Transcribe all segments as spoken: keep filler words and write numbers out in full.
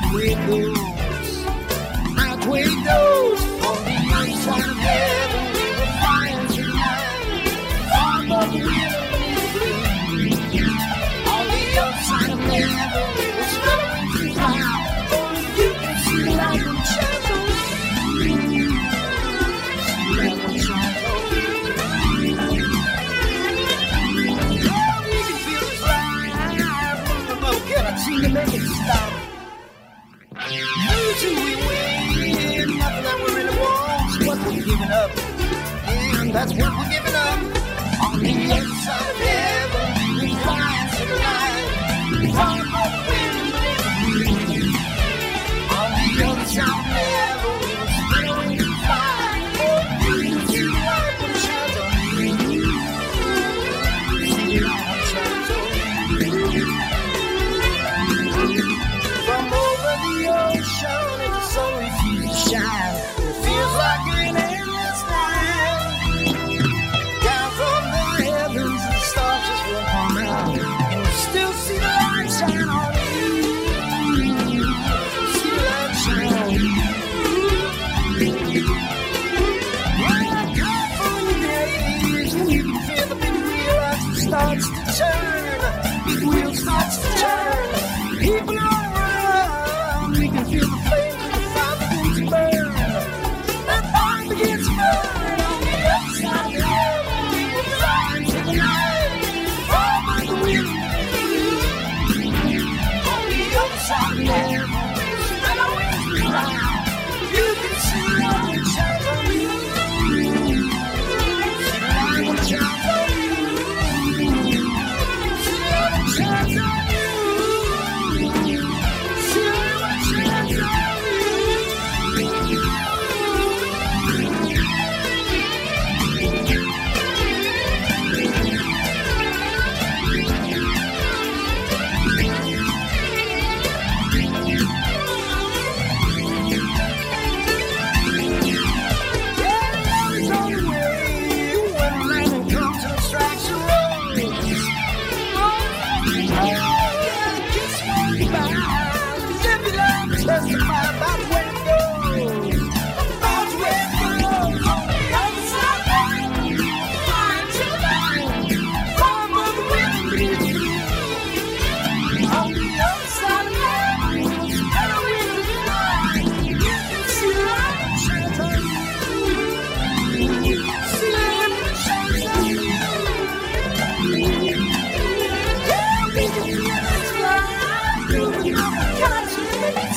way it goes. That's the way it goes. On the other side of heaven, we will find tonight. Far above the river beneath the blue. On the other side of heaven, we will spell away through time. Only you can see the light and shine on you. See the light and shine on you. Oh, we can feel this light from above. Cannot seem to make it stop. Lose who we win, nothing that we really want is what we're giving up. And that's what we're giving up. On the other side of heaven, we fly to the light. Far above the wind, but it's blue. On the other side of heaven, we will spin away and fly. Oh, you can see the light when it shines on you. See the light when it shines on you. From over the ocean, if the sun refuses to shine, it feels like an endless night. Down from the heavens, the stars just won't come out, and you still see the light shine on you. See the light shine on you. Well, come from your days when you can feel the big wheel as it starts to turn. Big wheel starts to turn. People are we can feel the flames of the fire begin to burn. That fire begins to burn on the other side of heaven. We will fly into the night, far by the wind. On the other side of heaven, we will spread our wings and fly. You can see the light when it shines on you. See the light when it shines on you. See the light when it shines on you. Testify about where it goes, about where it goes. On the other side of heaven, flying to the light, far above the wind beneath the blue. On the other side of heaven, spread our wings and fly. You can see the light that shines on you. See the light that shines on you. Yeah, we can feel this light moving on the continent.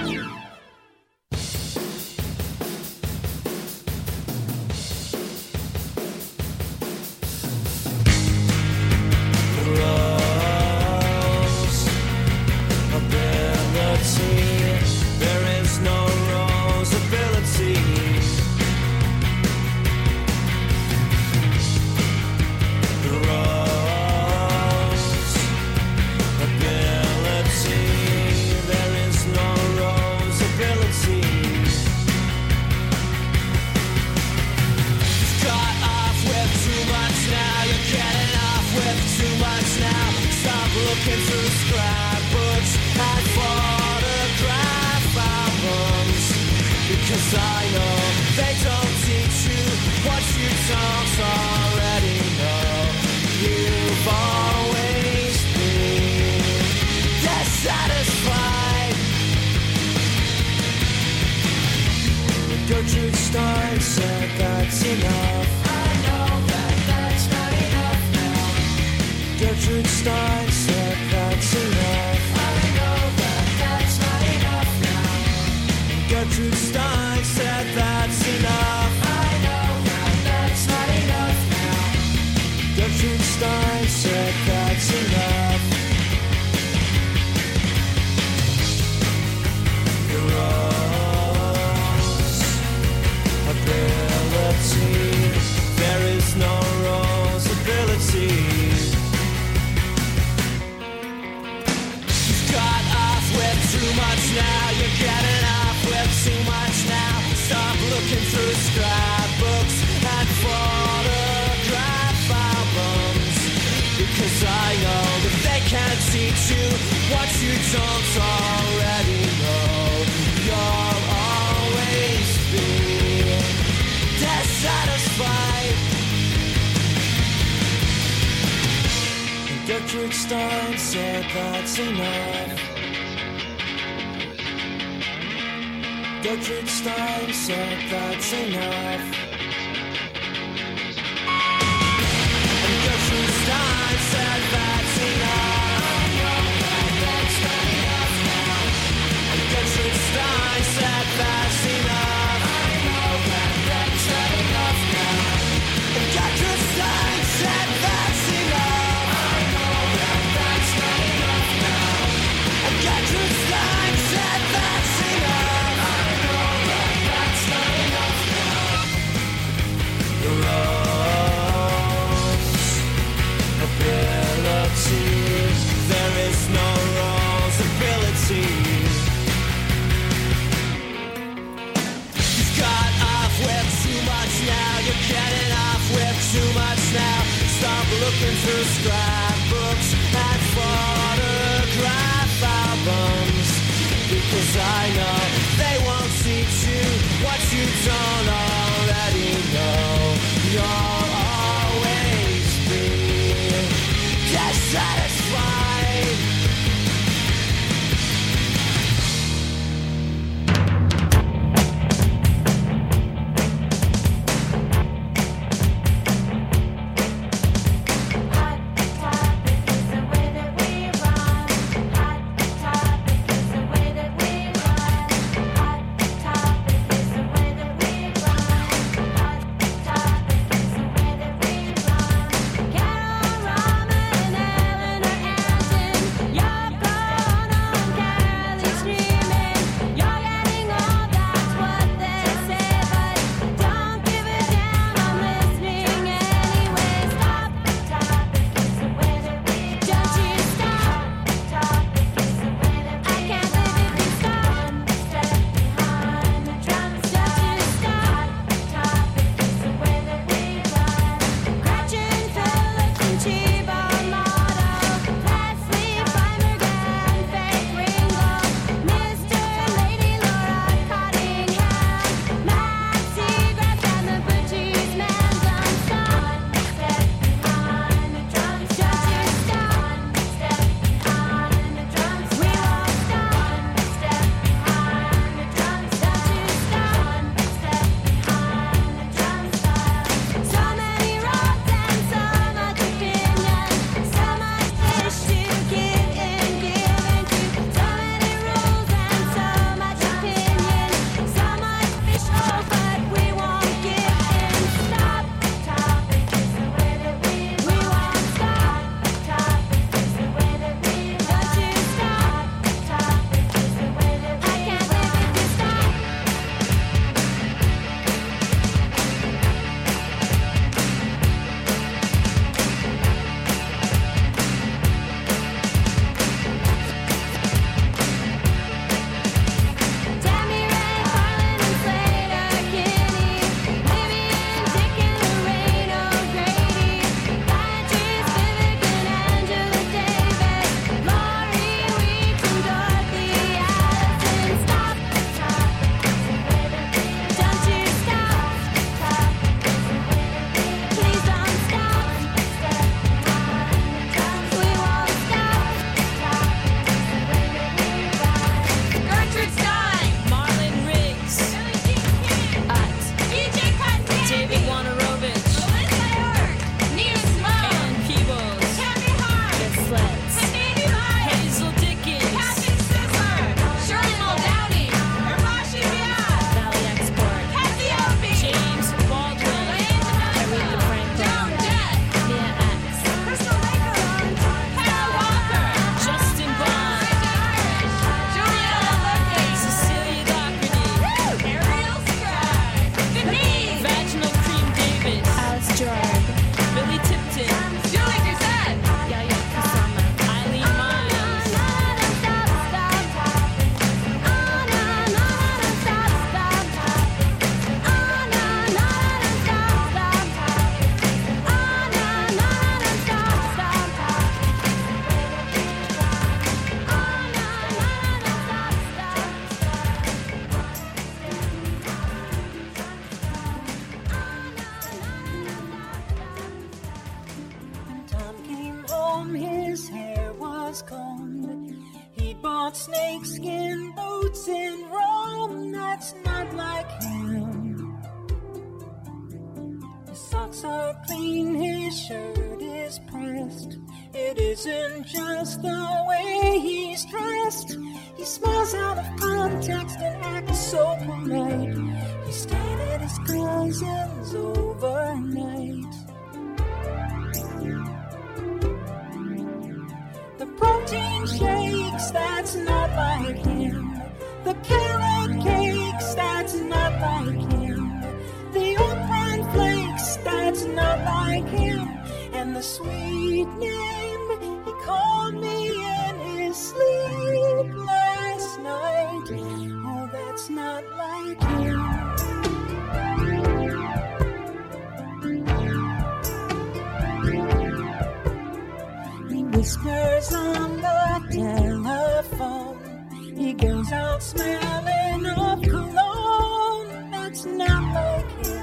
Gertrude Stein said that's enough. I know that that's not enough now. Gertrude Stein said that's enough. I know that that's not enough now. Gertrude Stein said that's enough. I know that that's not enough now. Gertrude Stein said that's enough. You're all ability. There is no rose ability. You've got off with too much now. You're getting off with too much now. Stop looking through scrapbooks and photograph albums, because I know that they can't teach you what you don't already know. Gertrude Stein said that's enough. Gertrude Stein said that's enough. And Gertrude Stein said that's enough. That's not enough now. And Gertrude Stein said that's enough. I know that that's not enough now. And Gertrude Stein said that's enough. I know that that's not enough now. And Gertrude Stein said that's enough. I know that that's not enough now. The rose ability, there is no rose ability. You've got off with too much now. You're getting off with too much now. Stop looking through scrapbooks and photograph albums, because I know they won't teach you what you don't already know. You'll always be dissatisfied. Hot topic is the way that we run. Hot topic is the way that we run. Hot topic is the way that we run. Hot topic is the way that we run. Carol Raman and Eleanor Anton, was combed. He bought snakeskin boots in Rome. That's not like him. His socks are clean, his shirt is pressed. It isn't just the way he's dressed. He smiles out of context and acts so polite. He stayed at his cousin's overnight. The protein shakes, that's not like him. The carrot cakes, that's not like him. The oat bran flakes, that's not like him. And the sweet name, he called me in his sleep last night. Oh, that's not like him. He whispers on the telephone. He goes out smelling of cologne. That's not like him.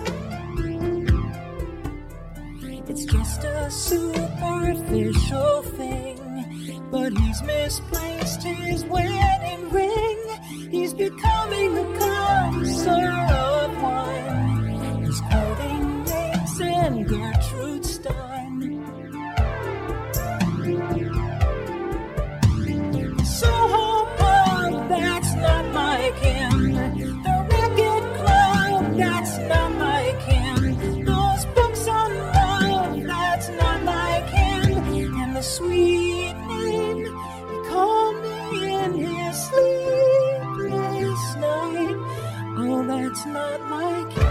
It's just a superficial thing, but he's misplaced his wedding ring. He's becoming a connoisseur of wine. He's quoting Yates and Gertrude Stein. The Soho Pub, that's not like him. The Racket Club, that's not like him. Those books on love, that's not like him. And the sweet name, he called me in his sleep last night. Oh, that's not like him.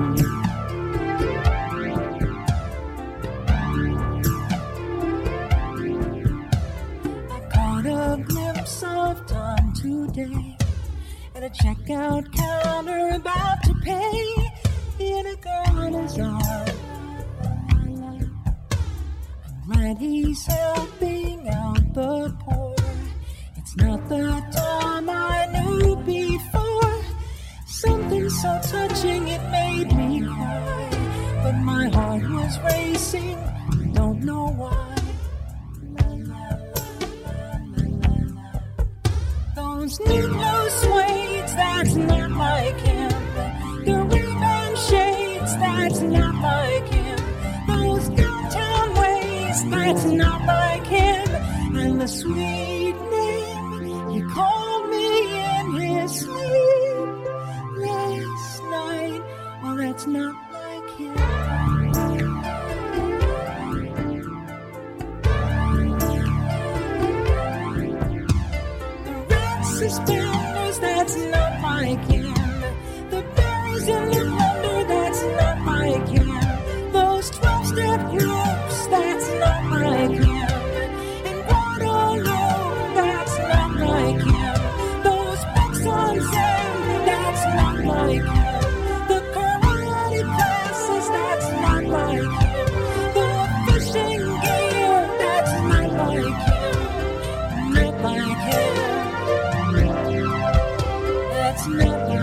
I caught a glimpse of Tom today at a checkout counter about to pay. He had a girl on his arm. I'm glad he's helping out the poor. It's not the Tom I knew before. Something so touching it made me cry. But my heart was racing, don't know why. Those new blue suedes, that's not like him. The Ray-Ban shades, that's not like him. Those downtown ways, that's not like him. And the sweet name, he called me in his sleep last night. Well, that's not like him. Suspenders, that's not like him. The berries in the blender, that's not like him. Those twelve-step groups, that's not like him. And Waterloo, that's not like him. Those books on Zen, that's not like him. The karate classes, that's not like him. The fishing gear, that's not like him. Not like him. That's not like him.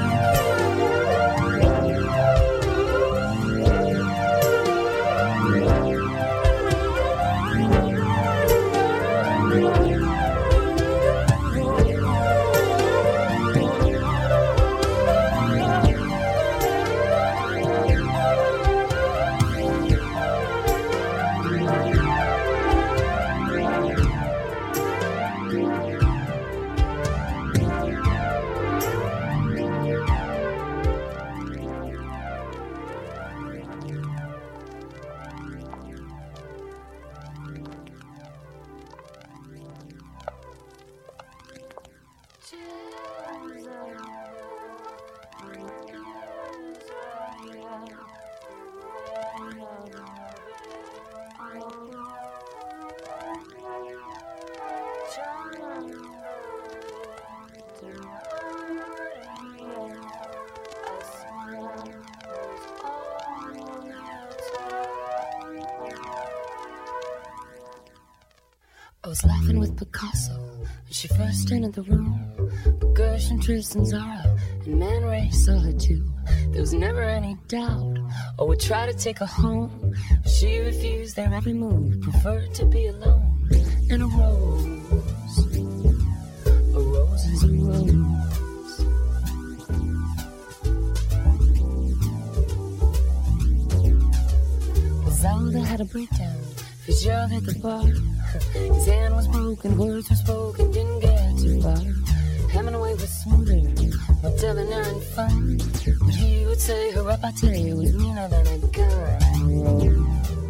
I was laughing with Picasso when she first entered the room. But Gershon, Tristan, Zara, and Man Ray saw her too. There was never any doubt, or would try to take her home. But she refused their every move, preferred to be alone in a row. A rose is a rose. Zelda had a breakdown. Fitzgerald hit the bar. His hand was broken, words were spoken, didn't get too far. Hemingway was smoother, more debonair and fun. But he would say her repartee was meaner than a gun.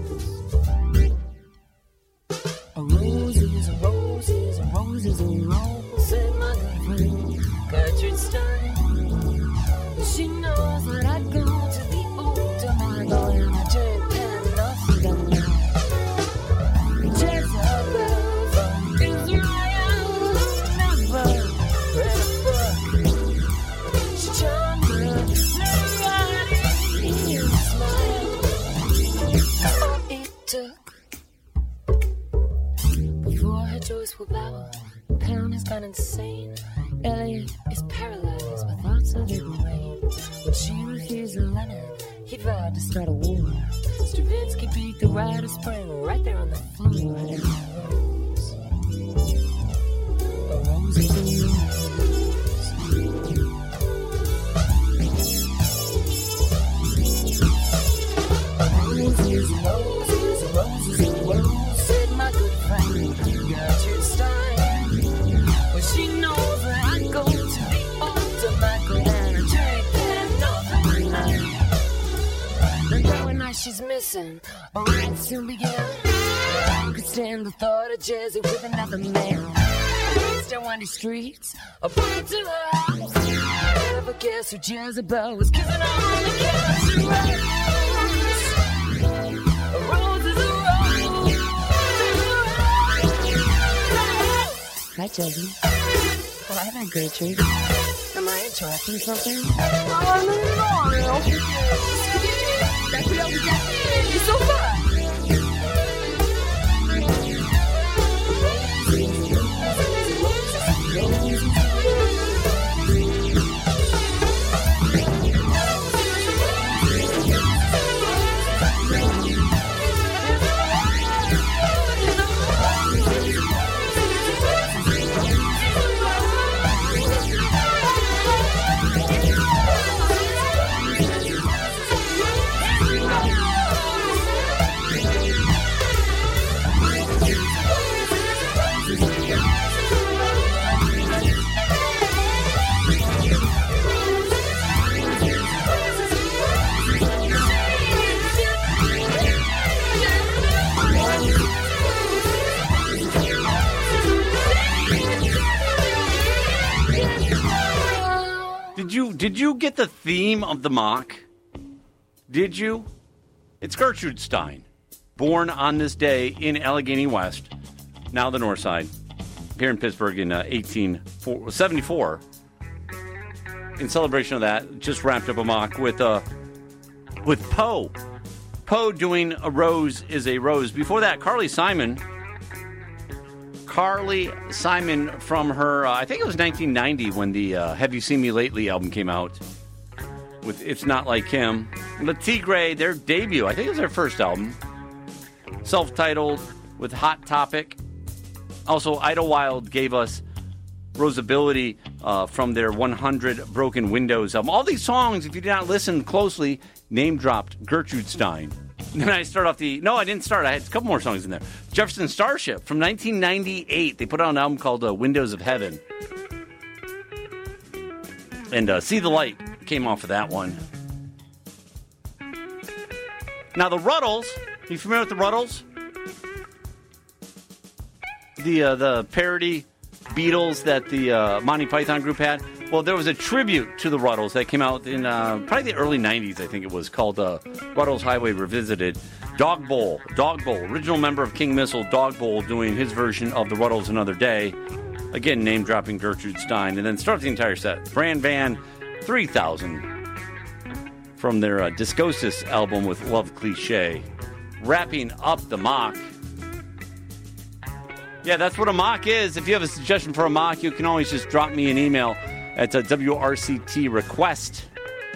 A rose is a rose is a rose is a rose, said my good friend Gertrude Stein. She knows that I go to the old Domingo and I drink enough of them now. Jezebel from Israel never read a book. She charmed her, nobody smiled. All it took before her choice will bow. Pound has gone insane. Elliot is paralyzed by thoughts of it rain. When she refused Lennon, he vowed to start a war. Stravinsky beat the rite of spring right there on the floor. And a rose, a rose is a rose. A rose is a rose, is a rose, is a rose, said my good friend Gertrude Stein. Well, she knows that I go to the old tobacco and I drink and all the night. The very night she's missing, a ride soon began. Who could stand the thought of Jesse with another man? Paced down windy streets, a point to her house. Never guess who Jezebel was kissing on the couch. A rose is a rose. Hi, Jesse. Hi there, Gertrude. Am I interrupting something? Oh, no, no, no. La couleur du café, ils sont forts. Did you did you get the theme of the mock? Did you? It's Gertrude Stein, born on this day in Allegheny West, now the North Side, here in Pittsburgh in uh, eighteen seventy-four. In celebration of that, just wrapped up a mock with uh, with Poe. Poe doing A Rose is a Rose. Before that, Carly Simon. Carly Simon from her, uh, I think it was nineteen ninety when the uh, Have You Seen Me Lately album came out with It's Not Like Him. Le Tigre, their debut, I think it was their first album. Self-titled with Hot Topic. Also, Idlewild gave us Rosability uh, from their one hundred Broken Windows album. All these songs, if you did not listen closely, name-dropped Gertrude Stein. Then I start off the... No, I didn't start. I had a couple more songs in there. Jefferson Starship from nineteen ninety-eight. They put out an album called uh, Windows of Heaven. And uh, See the Light came off of that one. Now, the Ruddles... Are you familiar with the Ruddles? The, uh, the parody Beatles that the uh, Monty Python group had? Well, there was a tribute to the Ruddles that came out in uh, probably the early nineties, I think it was, called uh, Ruddles Highway Revisited. Dog Bowl, Dog Bowl, original member of King Missile, Dog Bowl, doing his version of the Ruddles Another Day. Again, name-dropping Gertrude Stein. And then start the entire set. Bran Van three thousand from their uh, Discosis album with Love Cliché. Wrapping up the mock. Yeah, that's what a mock is. If you have a suggestion for a mock, you can always just drop me an email at uh, W R C T request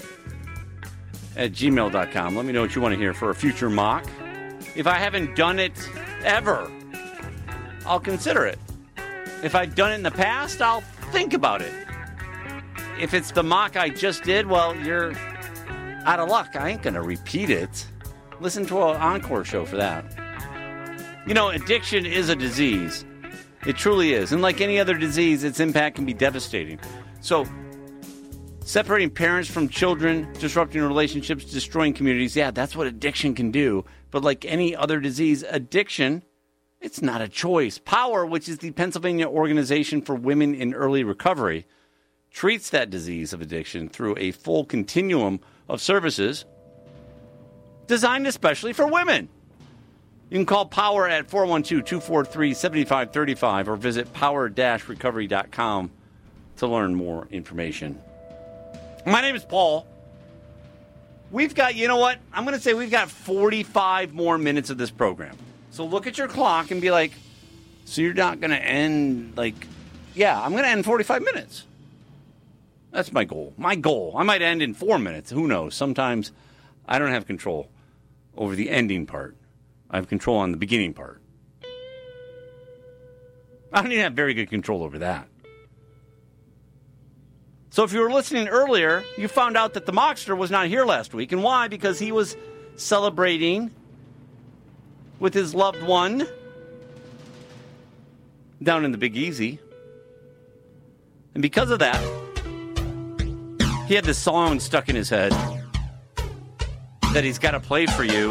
at gmail dot com. Let me know what you want to hear for a future mock. If I haven't done it ever, I'll consider it. If I've done it in the past, I'll think about it. If it's the mock I just did, well, you're out of luck. I ain't going to repeat it. Listen to an encore show for that. You know, addiction is a disease. It truly is. And like any other disease, its impact can be devastating. So, separating parents from children, disrupting relationships, destroying communities, yeah, that's what addiction can do. But like any other disease, addiction, it's not a choice. Power, which is the Pennsylvania Organization for Women in Early Recovery, treats that disease of addiction through a full continuum of services designed especially for women. You can call Power at four one two, two four three, seven five three five or visit power dash recovery dot com to learn more information. My name is Paul. We've got, you know what? I'm going to say we've got forty-five more minutes of this program. So look at your clock and be like, so you're not going to end, like, yeah, I'm going to end forty-five minutes. That's my goal. My goal. I might end in four minutes. Who knows? Sometimes I don't have control over the ending part. I have control on the beginning part. I don't even have very good control over that. So if you were listening earlier, you found out that the Mockster was not here last week. And why? Because he was celebrating with his loved one down in the Big Easy. And because of that, he had this song stuck in his head that he's got to play for you.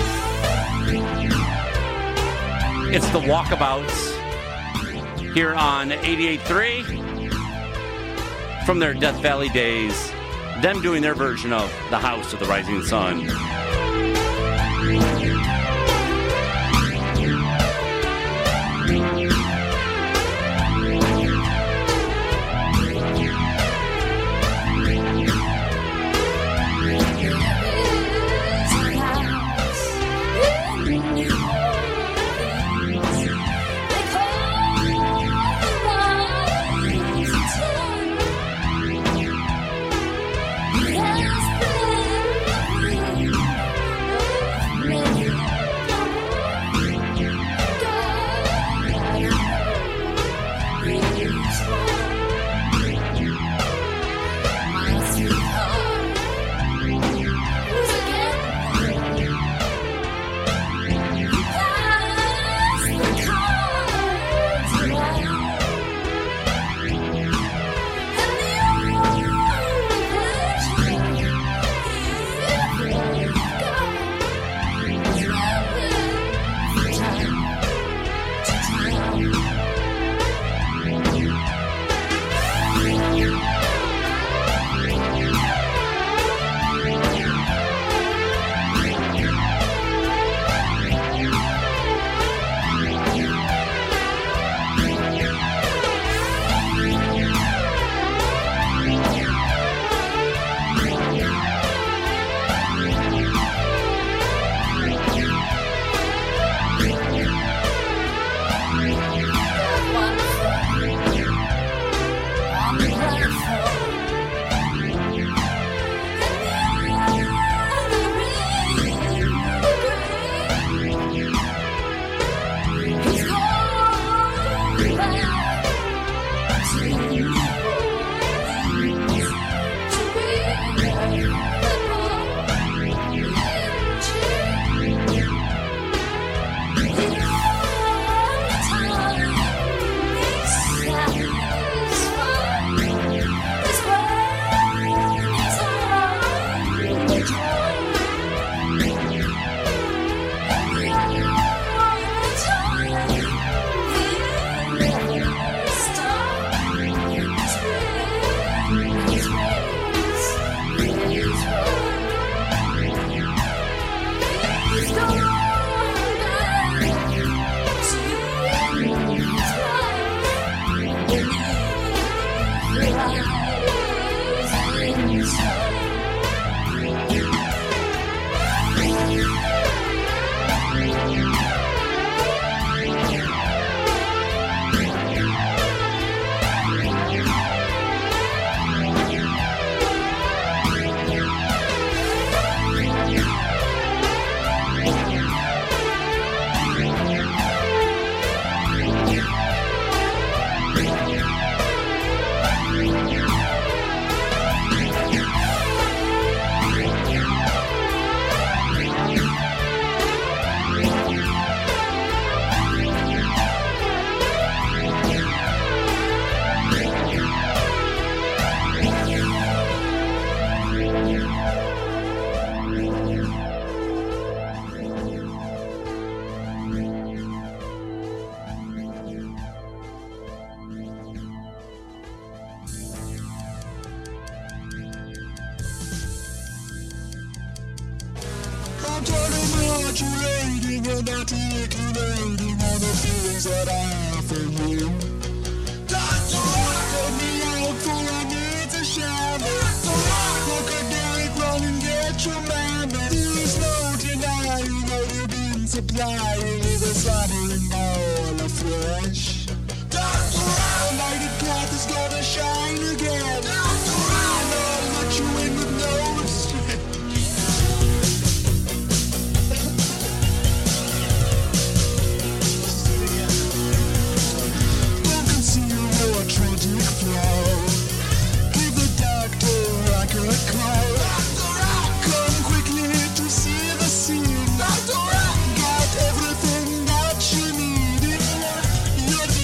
It's the Walkabouts here on eighty-eight point three from their Death Valley days. Them doing their version of The House of the Rising Sun. Yes, Modulating and articulating all the feelings that I have for you. Doctor Rock, let me out for I need to share. Doctor Rock, look at Derek, run and get your man. There is no denying that you've been supplying with a slattering ball of flesh. Doctor Rock, the lighted path is gonna shine again. Doctor Rock, I'll let you in with no restraint. Tragic flow. Give the doctor Rock a call. Doctor Rock, come quickly to see the scene. Doctor Rock, got everything that you need. Your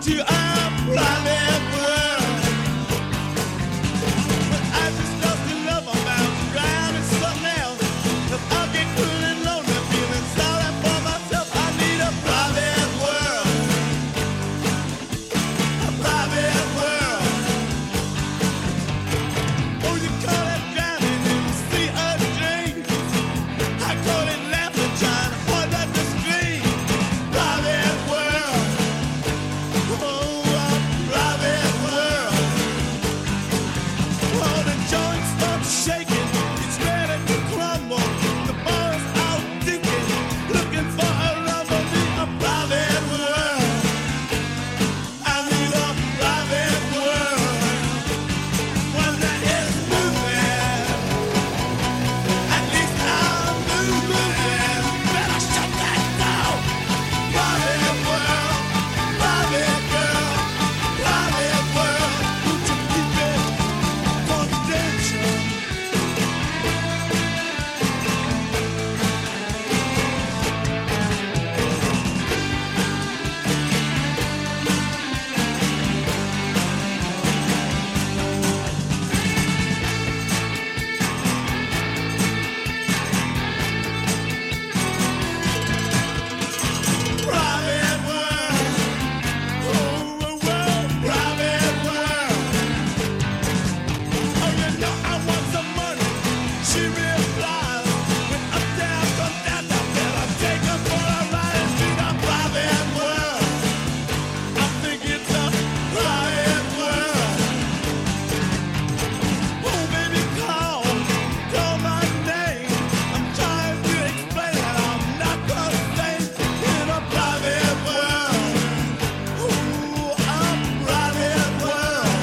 to a private world. But I just lost the love I'm bound to drown in something else. 'Cause I'll get cool and lonely, feeling sorry for myself. I need a private world. A private world. Oh, you call it drowning in the sea of dreams. I call it laughing, trying to hold up the stream. Private world. Oh, a private world. Oh, the joint starts shaking. It's ready to crumble. The boys out thinking, looking for a rumble. Need a private world. I need a private world. One that is moving. At least I'm moving. Better shut that down. Private world. Private girl. Private world. Would you keep it confidential? Private world. Oh, a world. Private world. Oh, you know I want some money. She replies, when up down, come down, I better take her for a ride and see the private world. I think it's a private world. Oh, baby, call, call my name. I'm trying to explain that I'm not the same in a private world. Ooh, a private world.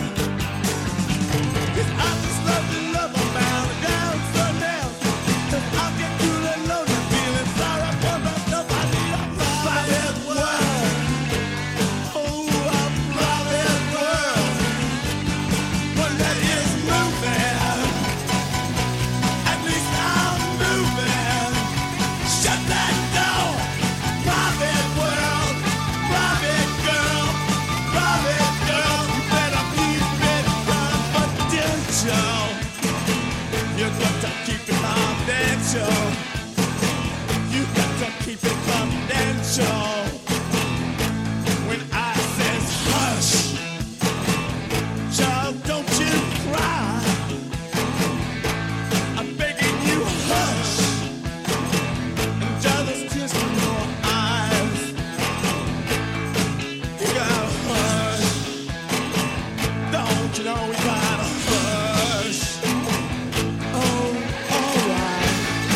'Cause I just love to love I'm bound down so now. 'Cause I'll get cool and lonely, feeling sorry for myself. I need a private world. Oh, a private world. One that is moving. At least I'm moving. Shut that door. Private world. Private girl. Private girl. You better keep it confidential. You got to keep it confidential. You got to keep it confidential. When I says hush, child, don't you cry. I'm begging you, hush. And jealous tears from your eyes. You gotta hush. Don't you know we gotta hush? Oh, alright.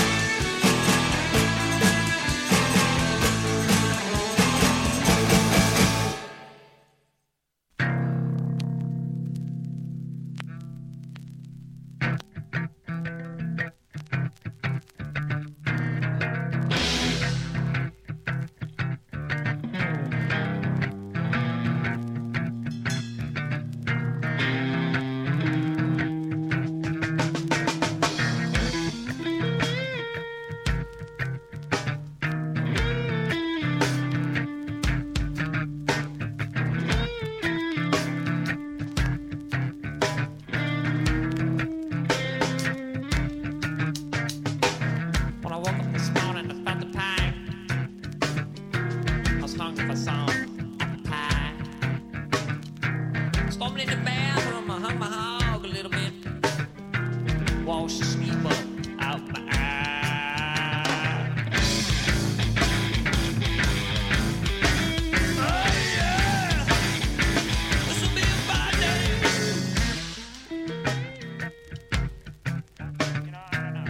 When I woke up this morning, I found the pie. I was hungry for some apple pie. Stormed in the bathroom, I hung my hog a little bit. Washed the sleep up out my eye. Oh yeah, this'll be a fine day. You know, I don't know.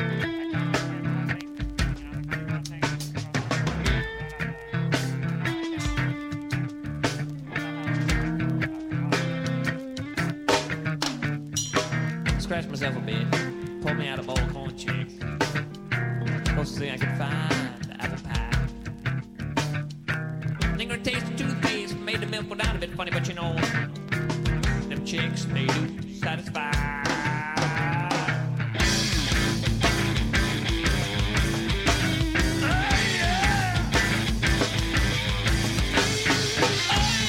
Scratched myself a bit, pulled me out a bowl of corn chicks. Closest thing I could find, the apple pie. Lingering taste of toothpaste made the milk go down a bit funny, but you know, them chicks, they do satisfy. Oh, yeah.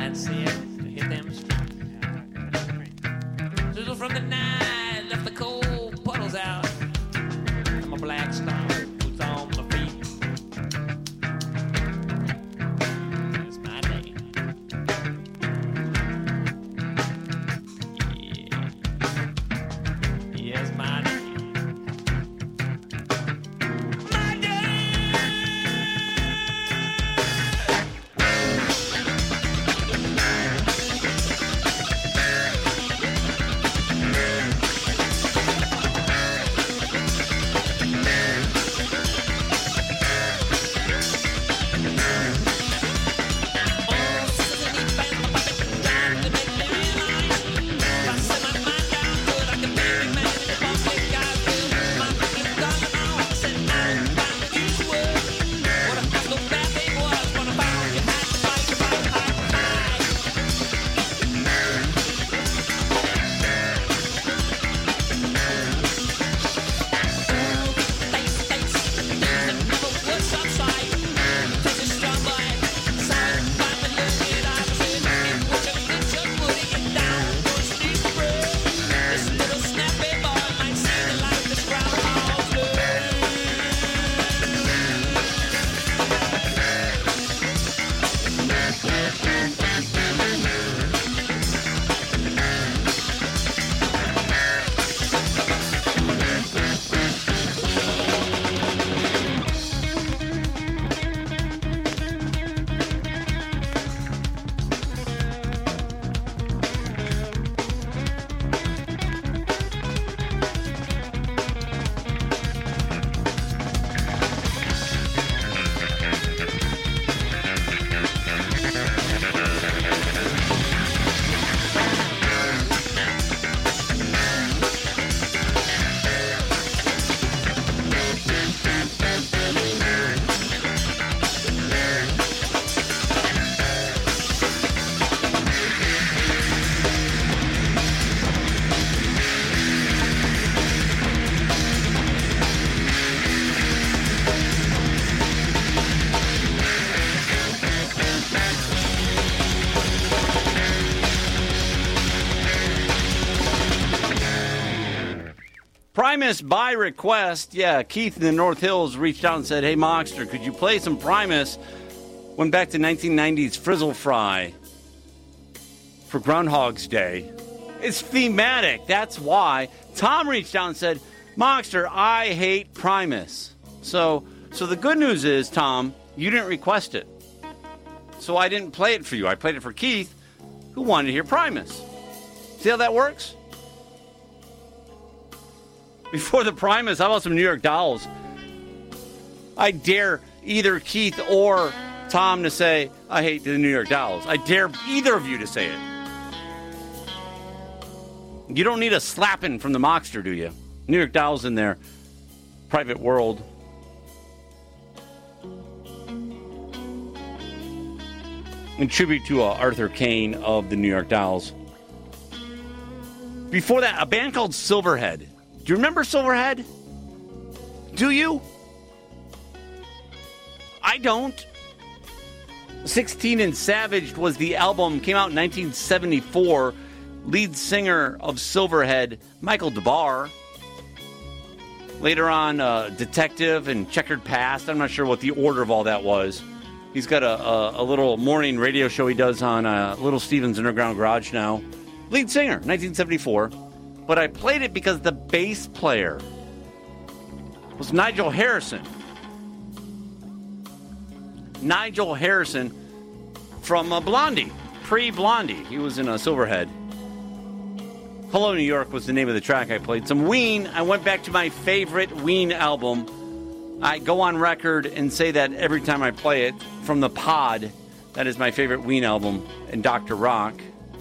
mindset to hit them strings. Drizzle from the night left the cold puddles out. I'm a black star who's on my feet. It's my day. Yeah. Yes, my day. My day. Primus by request. Yeah, Keith in the North Hills reached out and said, hey, Moxter, could you play some Primus? Went back to nineteen nineties Frizzle Fry for Groundhog's Day. It's thematic. That's why. Tom reached out and said, Moxter, I hate Primus. So, so the good news is, Tom, you didn't request it. So I didn't play it for you. I played it for Keith, who wanted to hear Primus. See how that works? Before the Primus, how about some New York Dolls? I dare either Keith or Tom to say, I hate the New York Dolls. I dare either of you to say it. You don't need a slapping from the Moxter, do you? New York Dolls in their private world. In tribute to uh, Arthur Kane of the New York Dolls. Before that, a band called Silverhead. Do you remember Silverhead? Do you? I don't. sixteen and Savaged was the album, came out in nineteen seventy-four. Lead singer of Silverhead, Michael DeBar. Later on, uh, Detective and Checkered Past. I'm not sure what the order of all that was. He's got a, a, a little morning radio show he does on uh, Little Steven's Underground Garage now. Lead singer, nineteen seventy-four. But I played it because the bass player was Nigel Harrison. Nigel Harrison from uh, Blondie, pre-Blondie. He was in a uh, Silverhead. Hello, New York was the name of the track I played. Some Ween. I went back to my favorite Ween album. I go on record and say that every time I play it from the pod. That is my favorite Ween album, and Doctor Rock.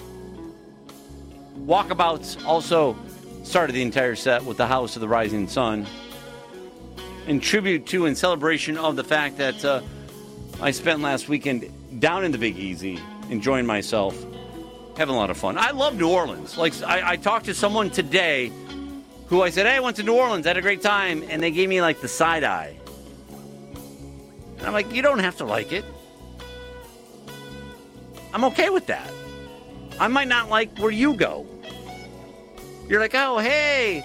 Walkabouts also started the entire set with the House of the Rising Sun. In tribute to and celebration of the fact that uh, I spent last weekend down in the Big Easy, enjoying myself, having a lot of fun. I love New Orleans. Like I, I talked to someone today who I said, hey, I went to New Orleans, had a great time, and they gave me like the side eye. And I'm like, you don't have to like it. I'm I'm okay with that. I might not like where you go. You're like, oh, hey.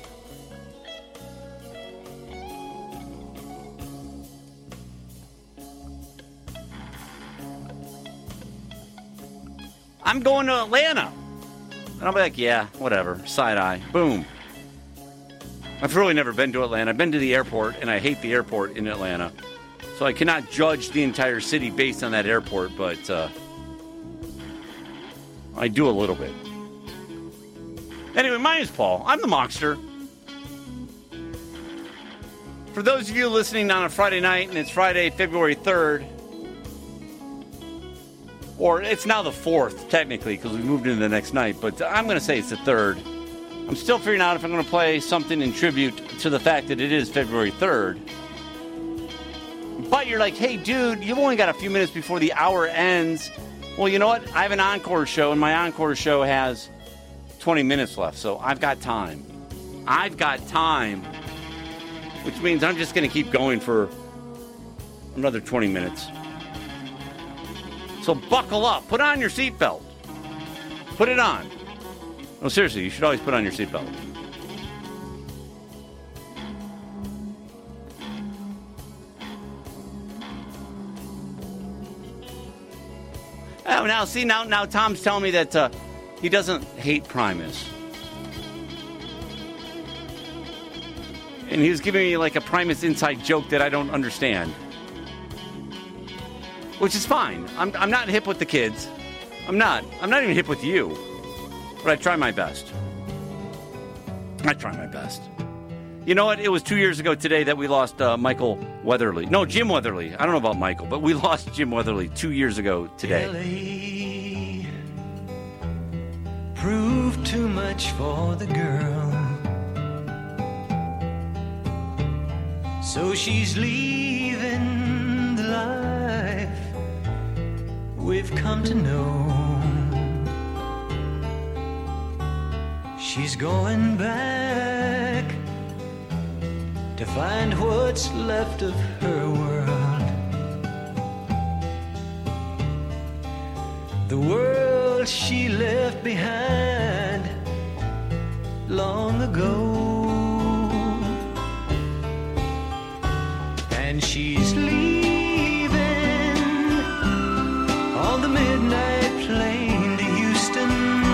I'm going to Atlanta. And I'll be like, yeah, whatever. Side eye. Boom. I've really never been to Atlanta. I've been to the airport, and I hate the airport in Atlanta. So I cannot judge the entire city based on that airport, but uh, I do a little bit. Anyway, my name is Paul. I'm the Mockster. For those of you listening on a Friday night, and it's Friday, February third, or it's now the fourth, technically, because we moved into the next night, but I'm going to say it's the third. I'm still figuring out if I'm going to play something in tribute to the fact that it is February third. But you're like, hey, dude, you've only got a few minutes before the hour ends. Well, you know what? I have an encore show, and my encore show has twenty minutes left, so I've got time. I've got time, which means I'm just going to keep going for another twenty minutes. So buckle up. Put on your seatbelt. Put it on. No, seriously, you should always put on your seatbelt. Oh, now, see, now, now Tom's telling me that uh, he doesn't hate Primus. And he was giving me like a Primus inside joke that I don't understand. Which is fine. I'm, I'm not hip with the kids. I'm not. I'm not even hip with you. But I try my best. I try my best. You know what? It was two years ago today that we lost uh, Michael Weatherly. No, Jim Weatherly. I don't know about Michael, but we lost Jim Weatherly two years ago today. L A proved too much for the girl, so she's leaving the life we've come to know. She's going back to find what's left of her world, the world she left behind long ago. And she's leaving on the midnight plane to Houston,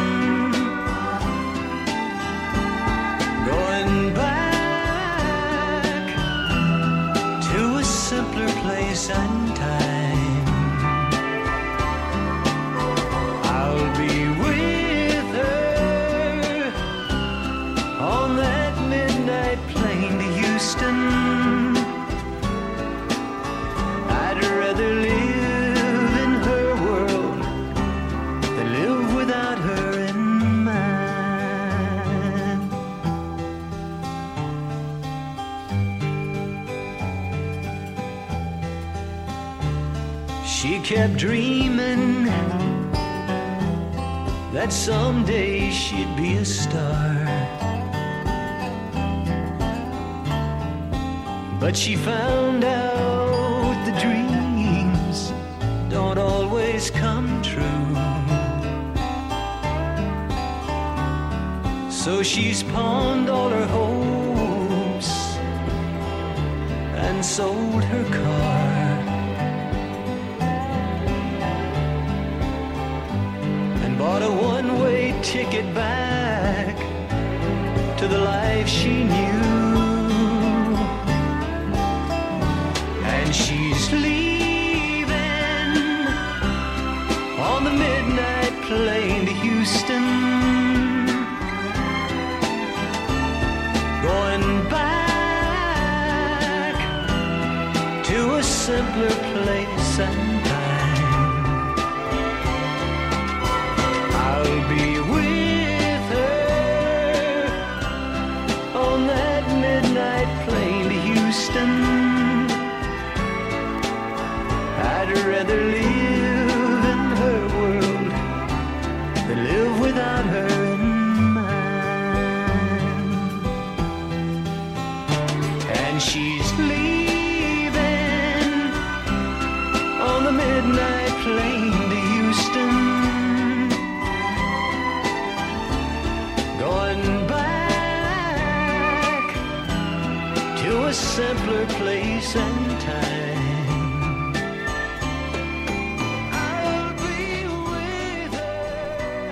going back to a simpler place and time. I'll be with her on that midnight plane to Houston. I'd rather live in her world than live without her in mine. She kept dreaming that someday she'd be a star, but she found out the dreams don't always come true. So she's pawned all her hopes and sold her car, and bought a one-way ticket back to the life she knew. And she's leaving on the midnight plane to Houston, going back to a simpler place and time. I'll be with her on that midnight plane to Houston. I'd rather live in her world than live without her in mine. And she's leaving on the midnight plane to Houston, particular place and time. I'll be with her.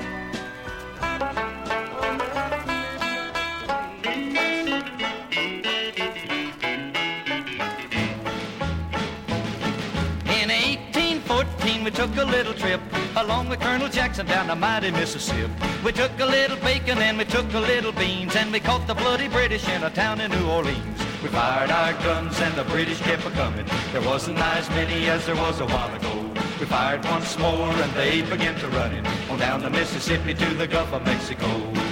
In eighteen fourteen, we took a little trip along with Colonel Jackson down the mighty Mississippi. We took a little bacon and we took a little beans, and we caught the bloody British in a town in New Orleans. We fired our guns and the British kept a-coming. There wasn't as many as there was a while ago. We fired once more and they began to running on down the Mississippi to the Gulf of Mexico.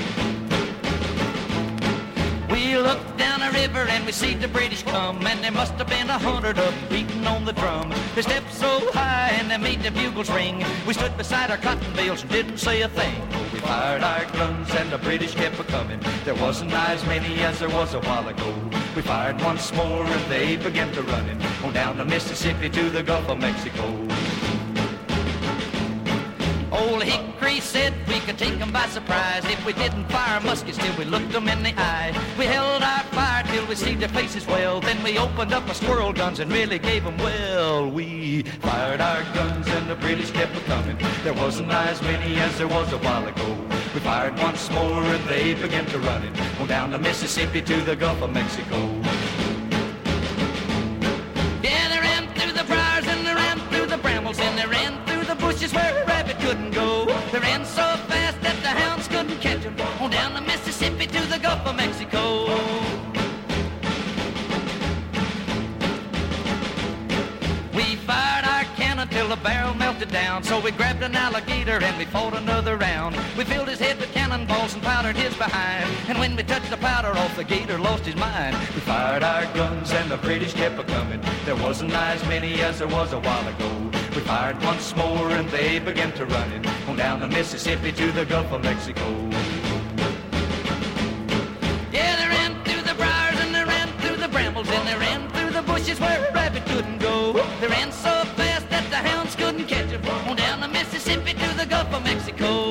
We looked down a river and we see the British come, and there must have been a hundred of them beating on the drum. They stepped so high and they made the bugles ring. We stood beside our cotton bales and didn't say a thing. We fired our guns and the British kept a-coming. There wasn't as many as there was a while ago. We fired once more and they began to running on down the Mississippi to the Gulf of Mexico. Old Hickory said we could take them by surprise if we didn't fire muskets till we looked them in the eye. We held our fire till we see their faces well. Then we opened up our squirrel guns and really gave them well. We fired our guns and the British kept a-coming. There wasn't as many as there was a while ago. We fired once more and they began to running on down the Mississippi to the Gulf of Mexico. Yeah, they ran through the briars and they ran through the brambles and they ran through the bushes where a rabbit couldn't go. They ran so fast that the hounds couldn't catch them on down the Mississippi to the Gulf of Mexico. We fired our cannon till the barrel melted down, so we grabbed an alligator and we fought another round. We filled his head with cannonballs and powdered his behind, and when we touched the powder off, the gator lost his mind. We fired our guns and the British kept a-coming. There wasn't as many as there was a while ago. We fired once more and they began to running on down the Mississippi to the Gulf of Mexico. Yeah, they ran through the briars and they ran through the brambles and they ran through the bushes where a rabbit couldn't go. They ran so fast that the hounds couldn't catch them on down the Mississippi to the Gulf of Mexico.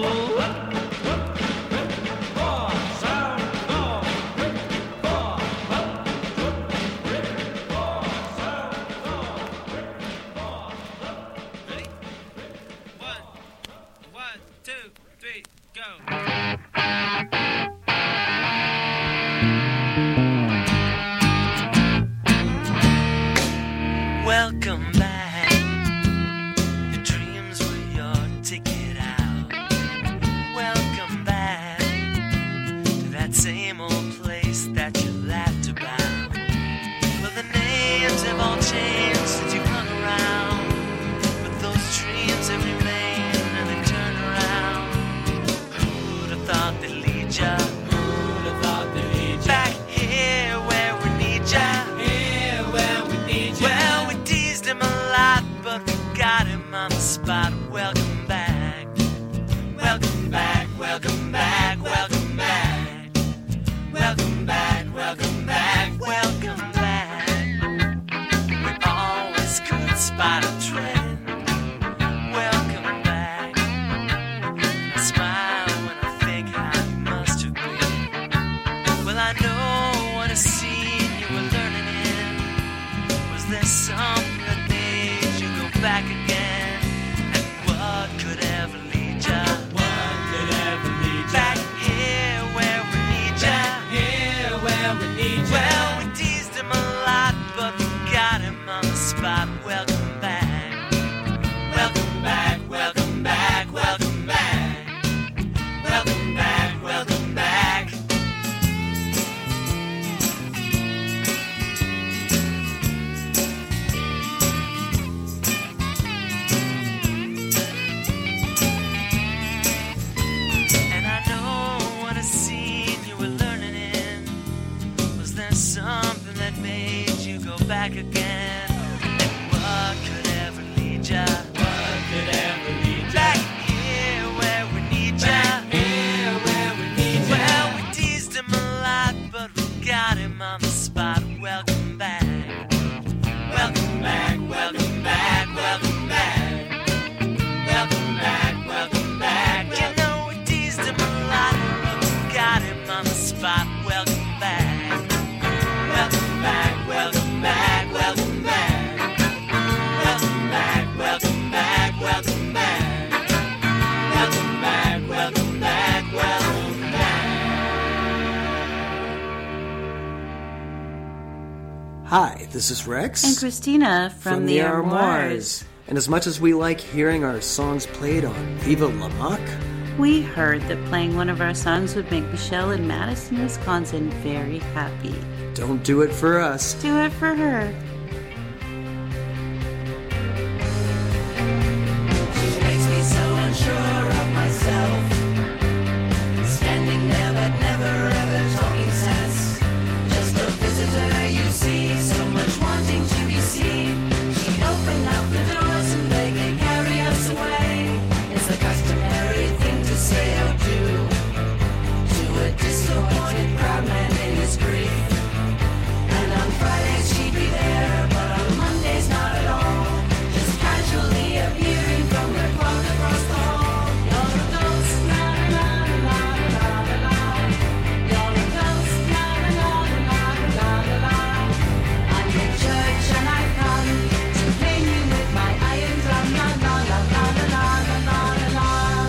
Welcome back. Your dreams were your ticket out. Welcome back to that same old place that you laughed about. Well, the names have all changed since you've hung around, but those dreams have remained and they turn around. Who'd have thought they'd lead ya? Who'd have thought they'd lead ya? Back here where we need ya. Here where we need ya. Well, we teased him a lot, but we got him on the spot. Welcome back. Welcome back, welcome back, welcome back. Welcome back, welcome back, welcome back. We always could spot a trend. Welcome back. I smile when I think how you must have been. Well, I know what a scene you were learning in. Was there something that made you go back again? And what could ever lead ya? What could ever lead ya? Back here where we need ya. Back here where we need ya. Well, we teased him a lot, but we got him on the spot. Welcome back. Welcome back, welcome back, welcome back. Welcome back, welcome back. And I know what a scene you were learning in. Was there something that made you go back again? And what could ever lead ya? What could ever lead ya? Back here where we need ya. Back here where we need ya. Well, we teased him a lot, but we got him on the spot. Welcome back. Welcome back, welcome back, welcome back. Welcome back, welcome back. You know we teased him a lot, but we got him on the spot. Welcome back. Welcome back, welcome back. Hi, this is Rex. And Christina from, the, Armoires. And as much as we like hearing our songs played on Viva La Mock, We heard that playing one of our songs would make Michelle in Madison, Wisconsin very happy. don't do it for us. Do it for her. She makes me so unsure of myself. Standing there but never ever talking sense. Just a visitor you see, so much wanting to be seen. She'd open up the doors and they can carry us away. It's the customary thing to say or do to a disappointed proud man in his grief. And on Fridays she'd be there, but on Mondays not at all. Just casually appearing from the clock across the hall. You're a ghost, la la la la la la la. You're a ghost, la la la la la la la. I'm in church and I've come to pain you with my iron drum, la la la la la la la la la.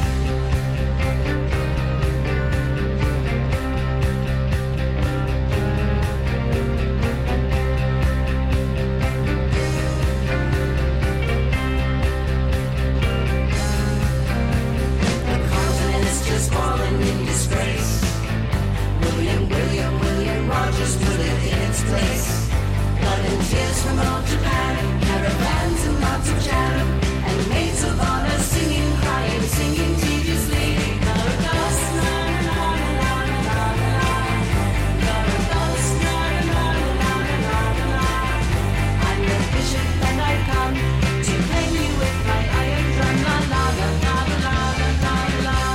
The continent is just fallen in disgrace. William, William, William Rogers put it in its place. Blood and tears from old Japan, caravans and lots of jam, and maids of honor singing, crying, singing tediously. You're a ghost, la la la la la la la. You're a ghost, la la la la la la la. I'm the bishop and I've come to claim you with my iron drum, la la la la la la la la la.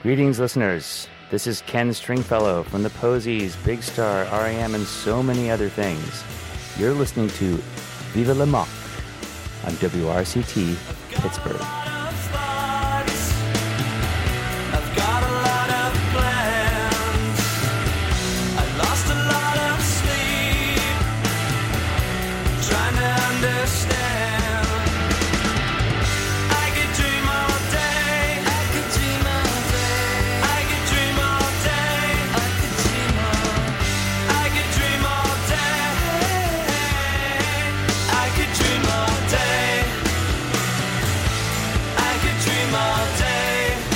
Greetings, listeners. This is Ken Stringfellow from the Posies, Big Star, R E M, and so many other things. You're listening to Viva La Mock on W R C T Pittsburgh. I've got a lot of plans. I lost a lot of sleep, trying to understand. I could dream all day. I could dream all day. I could dream all day. I could dream all. I could dream all day. I could dream all day. I could dream all day.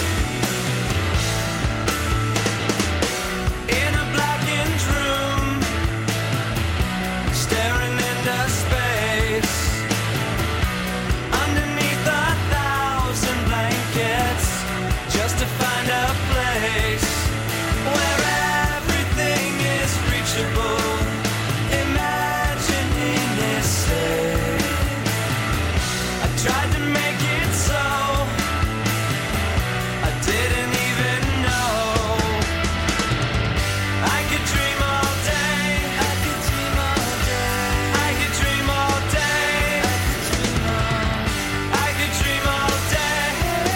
In a blackened room, staring into space, underneath a thousand blankets, just to find a place where everything is reachable. Imagining is safe. I tried to make it so I didn't even know. I could dream all day. I could dream all day. I could dream all day. I could dream all day.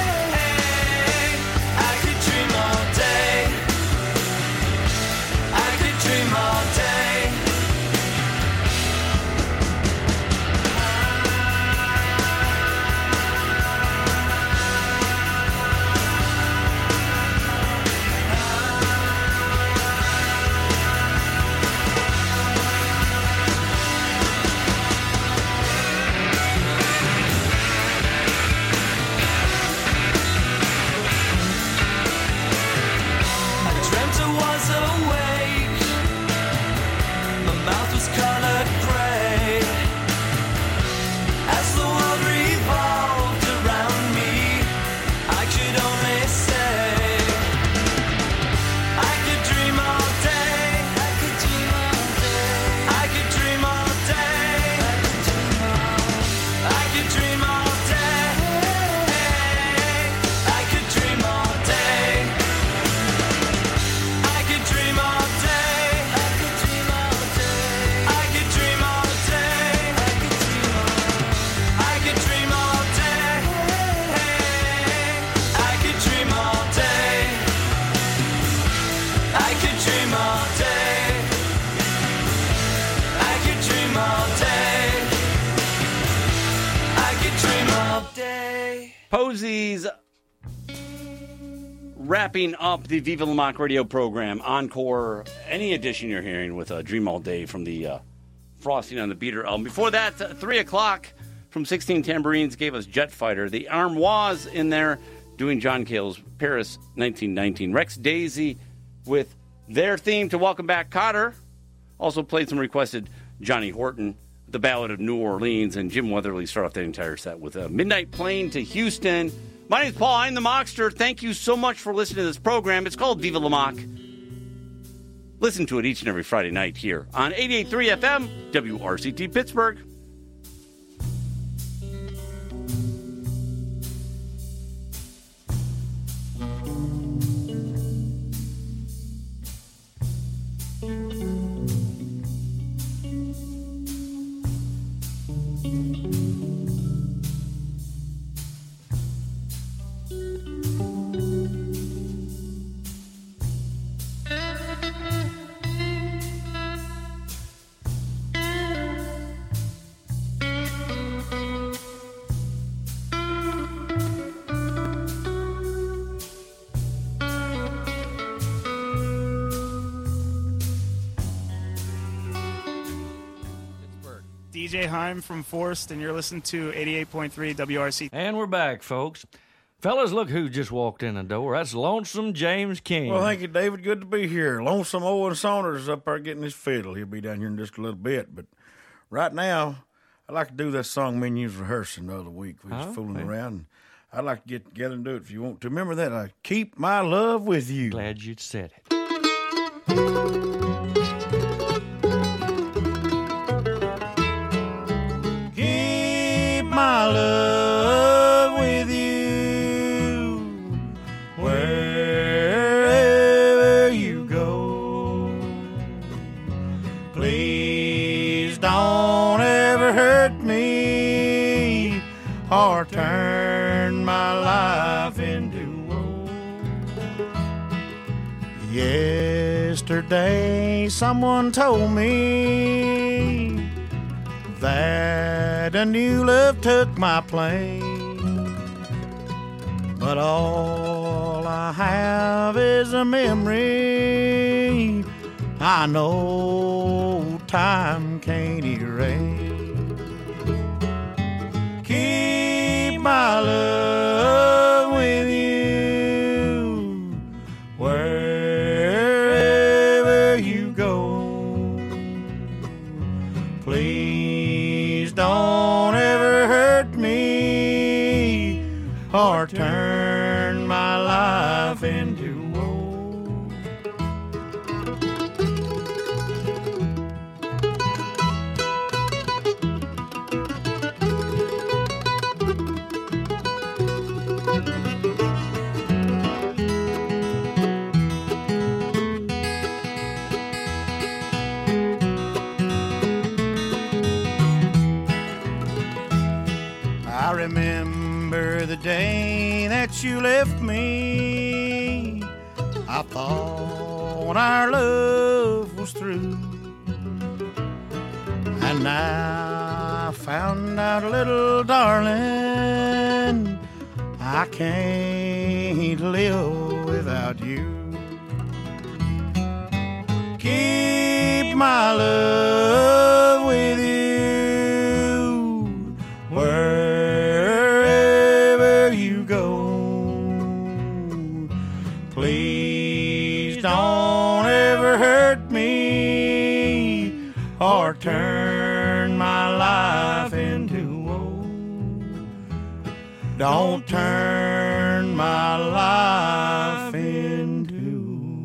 I could dream all day. I could dream all day. I dreamt I was awake. My mouth was colored gray. As the world revolved around me, I could only say, I could dream all day. I could dream all day. I could dream all day. I could dream all day. I could dream all day. I could dream all day. I could dream all day. I could dream all day. I could dream all day. I could dream all day. I could dream all day. I could dream all day. I could dream all day. Posies wrapping up the Viva La Mock radio program. Encore, any edition you're hearing with uh, Dream All Day from the uh, Frosting on the Beater album. Before that, uh, three o'clock from sixteen Tambourines gave us Jet Fighter. The Armoise in there doing John Cale's Paris nineteen nineteen. Rex Daisy with their theme to Welcome Back, Kotter. Also played some requested Johnny Horton, The Ballad of New Orleans, and Jim Weatherly start off that entire set with a Midnight Plane to Houston. My name's Paul. I'm the Mockster. Thank you so much for listening to this program. It's called Viva La Mock. Listen to it each and every Friday night here on eighty-eight point three F M, W R C T Pittsburgh. D J Heim from Forst, and you're listening to eighty-eight point three W R C. And we're back, folks. Fellas, look who just walked in the door. That's Lonesome James King. Well, thank you, David. Good to be here. Lonesome Owen Saunders is up there getting his fiddle. He'll be down here in just a little bit. But right now, I'd like to do that song me and you was rehearsing the other week. We was Oh, fooling okay. around. I'd like to get together and do it if you want to. Remember that? I keep my love with you. Glad you said it. Keep my love with you wherever or turn my life into woe. Yesterday someone told me that a new love took my place, but all I have is a memory I know time can't erase. Keep my love with you wherever you go. Please don't ever hurt me or turn my life into woe. I remember the day that you left me. I thought our love was through, and now I found out, little darling, I can't live without you. Keep my love with you wherever you go. Please don't ever hurt me or turn my life into woe. Don't turn my life into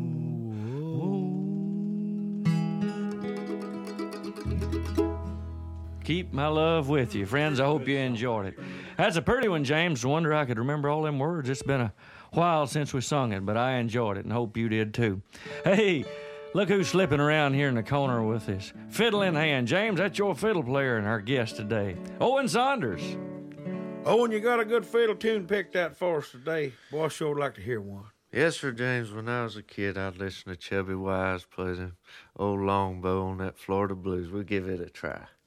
Keep my love with you. Friends, I hope you enjoyed it. That's a pretty one, James. I wonder I could remember all them words. It's been a while since we sung it, but I enjoyed it and hope you did too. Hey, look who's slipping around here in the corner with his fiddle in hand. James, that's your fiddle player and our guest today, Owen Saunders. Owen, you got a good fiddle tune picked out for us today. Boy, I sure would like to hear one. Yes, sir, James. When I was a kid, I'd listen to Chubby Wise play the old longbow on that Florida blues. We'll give it a try.